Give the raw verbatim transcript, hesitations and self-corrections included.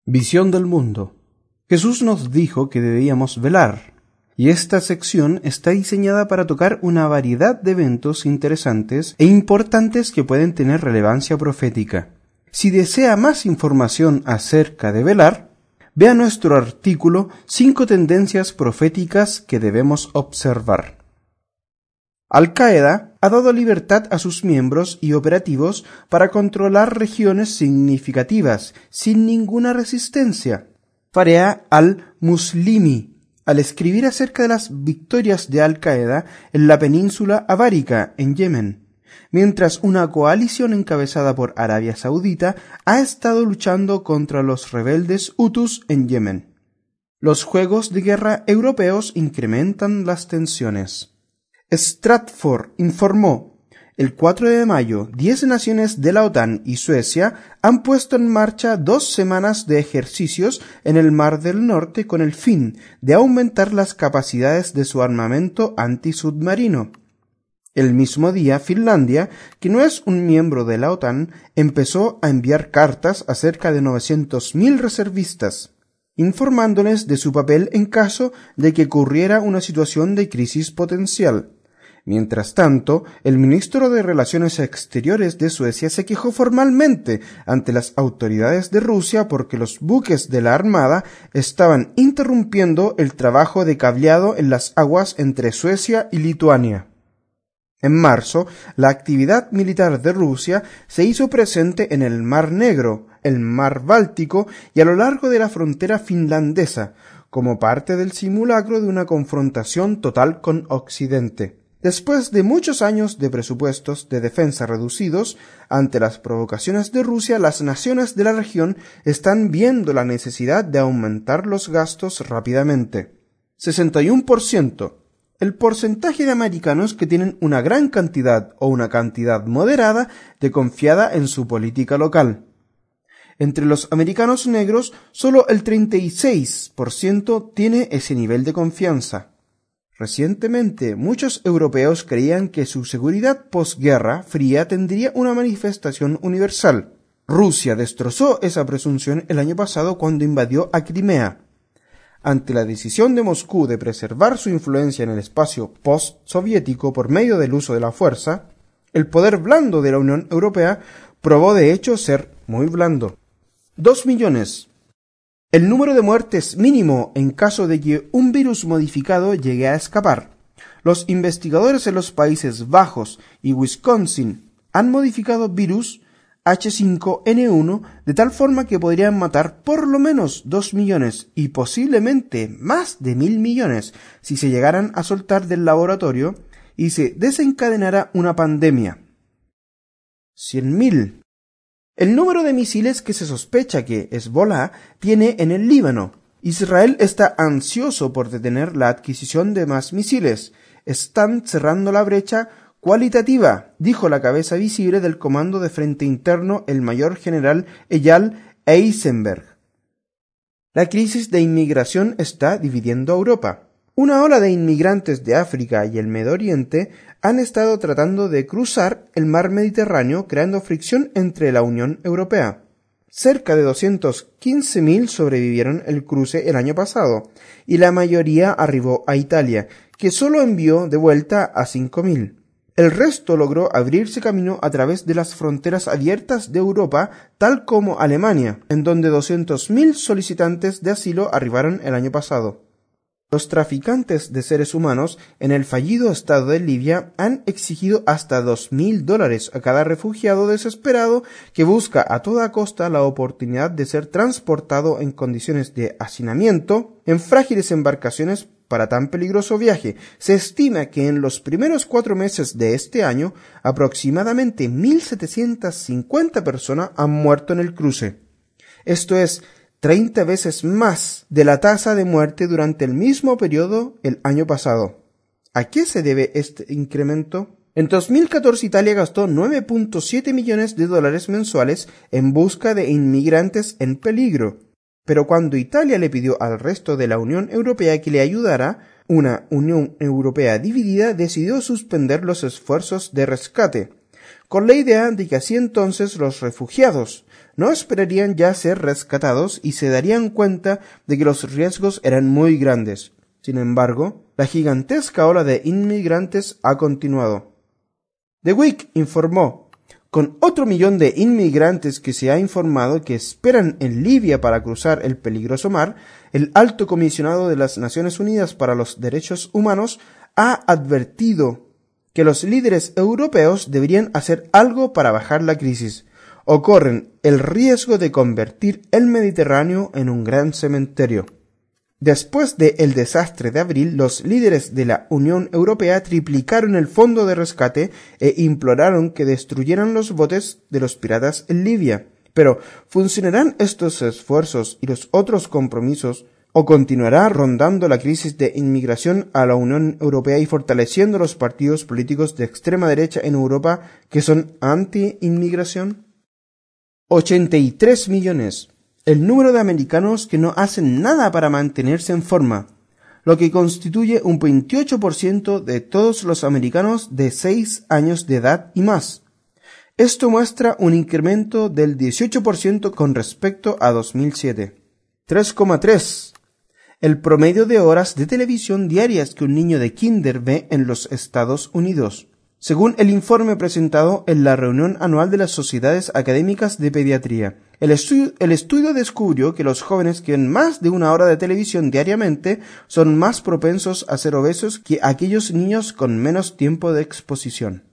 Visión del mundo. Jesús nos dijo que debíamos velar, y esta sección está diseñada para tocar una variedad de eventos interesantes e importantes que pueden tener relevancia profética. Si desea más información acerca de velar, vea nuestro artículo Cinco tendencias proféticas que debemos observar. Al-Qaeda ha dado libertad a sus miembros y operativos para controlar regiones significativas sin ninguna resistencia. Farea al-Muslimi, al escribir acerca de las victorias de Al-Qaeda en la península arábica en Yemen, mientras una coalición encabezada por Arabia Saudita ha estado luchando contra los rebeldes hutus en Yemen. Los juegos de guerra europeos incrementan las tensiones. Stratford informó: el cuatro de mayo, diez naciones de la OTAN y Suecia han puesto en marcha dos semanas de ejercicios en el Mar del Norte con el fin de aumentar las capacidades de su armamento antisubmarino. El mismo día, Finlandia, que no es un miembro de la OTAN, empezó a enviar cartas a cerca de novecientos mil reservistas, informándoles de su papel en caso de que ocurriera una situación de crisis potencial. Mientras tanto, el ministro de Relaciones Exteriores de Suecia se quejó formalmente ante las autoridades de Rusia porque los buques de la Armada estaban interrumpiendo el trabajo de cableado en las aguas entre Suecia y Lituania. En marzo, la actividad militar de Rusia se hizo presente en el Mar Negro, el Mar Báltico y a lo largo de la frontera finlandesa, como parte del simulacro de una confrontación total con Occidente. Después de muchos años de presupuestos de defensa reducidos, ante las provocaciones de Rusia, las naciones de la región están viendo la necesidad de aumentar los gastos rápidamente. sesenta y uno por ciento. El porcentaje de americanos que tienen una gran cantidad o una cantidad moderada de confiada en su política local. Entre los americanos negros, solo el treinta y seis por ciento tiene ese nivel de confianza. Recientemente, muchos europeos creían que su seguridad posguerra fría tendría una manifestación universal. Rusia destrozó esa presunción el año pasado cuando invadió a Crimea. Ante la decisión de Moscú de preservar su influencia en el espacio post-soviético por medio del uso de la fuerza, el poder blando de la Unión Europea probó de hecho ser muy blando. Dos millones. El número de muertes mínimo en caso de que un virus modificado llegue a escapar. Los investigadores en los Países Bajos y Wisconsin han modificado virus H cinco N uno de tal forma que podrían matar por lo menos dos millones y posiblemente más de mil millones si se llegaran a soltar del laboratorio y se desencadenara una pandemia. Cien mil. El número de misiles que se sospecha que Hezbollah tiene en el Líbano. Israel está ansioso por detener la adquisición de más misiles. Están cerrando la brecha cualitativa, dijo la cabeza visible del Comando de Frente Interno, el mayor general Eyal Eisenberg. La crisis de inmigración está dividiendo a Europa. Una ola de inmigrantes de África y el Medio Oriente han estado tratando de cruzar el mar Mediterráneo, creando fricción entre la Unión Europea. Cerca de doscientos quince mil sobrevivieron el cruce el año pasado, y la mayoría arribó a Italia, que solo envió de vuelta a cinco mil. El resto logró abrirse camino a través de las fronteras abiertas de Europa, tal como Alemania, en donde doscientos mil solicitantes de asilo arribaron el año pasado. Los traficantes de seres humanos en el fallido estado de Libia han exigido hasta dos mil dólares a cada refugiado desesperado que busca a toda costa la oportunidad de ser transportado en condiciones de hacinamiento en frágiles embarcaciones para tan peligroso viaje. Se estima que en los primeros cuatro meses de este año aproximadamente mil setecientas cincuenta personas han muerto en el cruce. Esto es treinta veces más de la tasa de muerte durante el mismo periodo el año pasado. ¿A qué se debe este incremento? En dos mil catorce Italia gastó nueve punto siete millones de dólares mensuales en busca de inmigrantes en peligro. Pero cuando Italia le pidió al resto de la Unión Europea que le ayudara, una Unión Europea dividida decidió suspender los esfuerzos de rescate, con la idea de que así entonces los refugiados no esperarían ya ser rescatados y se darían cuenta de que los riesgos eran muy grandes. Sin embargo, la gigantesca ola de inmigrantes ha continuado. The Week informó: con otro millón de inmigrantes que se ha informado que esperan en Libia para cruzar el peligroso mar, el Alto Comisionado de las Naciones Unidas para los Derechos Humanos ha advertido que los líderes europeos deberían hacer algo para bajar la crisis, o corren el riesgo de convertir el Mediterráneo en un gran cementerio. Después del desastre de abril, los líderes de la Unión Europea triplicaron el fondo de rescate e imploraron que destruyeran los botes de los piratas en Libia. Pero, ¿funcionarán estos esfuerzos y los otros compromisos o continuará rondando la crisis de inmigración a la Unión Europea y fortaleciendo los partidos políticos de extrema derecha en Europa que son anti-inmigración? ochenta y tres millones. El número de americanos que no hacen nada para mantenerse en forma, lo que constituye un veintiocho por ciento de todos los americanos de seis años de edad y más. Esto muestra un incremento del dieciocho por ciento con respecto a dos mil siete. tres coma tres. El promedio de horas de televisión diarias que un niño de kinder ve en los Estados Unidos, según el informe presentado en la reunión anual de las sociedades académicas de pediatría. El estudio, el estudio descubrió que los jóvenes que ven más de una hora de televisión diariamente son más propensos a ser obesos que aquellos niños con menos tiempo de exposición.